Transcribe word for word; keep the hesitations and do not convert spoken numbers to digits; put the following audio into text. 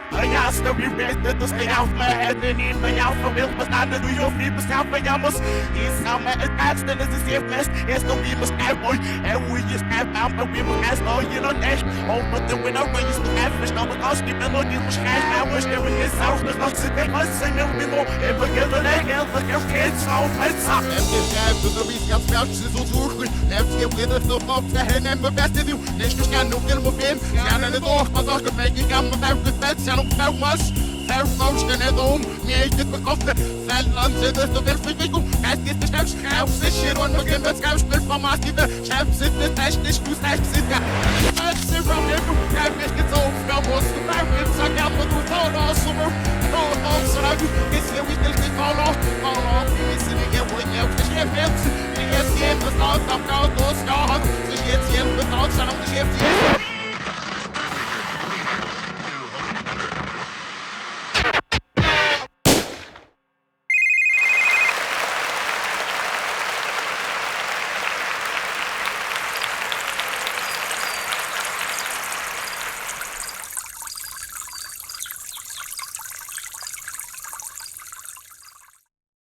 Я с тобой вместе стоял в моей не меня побил постоянно дую и поставил я мус и самое это это здесь есть no we must have boy and we just have out but we must have no you know that oh but the winner we used to have fish no because we been on this cash now we're still in this house there's not sitting us sing no more ever get the leg and the kids so let's up and this guy to the risk of smash so zurück let's get with the so off the hand and the best of you nicht kann nur film auf film kann eine doch was auch gefällt ich kann mal das Bett ja noch was Verfausten er um, mir ich mit Kopf, Feldland sind es, du willst mich nicht um, es geht nicht schnell, schreib sicher und wir gehen mit kein Spiel vom Massive, schreib sind nicht technisch, du sagst sind ja, es ist von mir, du kannst mich gezogen, da musst du beim Film sagen, ja, du tau aus, so, so, so, so, ist hier wie ich nicht fall auf, fall auf, wie ist sie nicht, wo ich auf dich hier fährst, wie jetzt hier, was laut am Autos, ja, sich jetzt hier, mit Ausstellung, ich hier,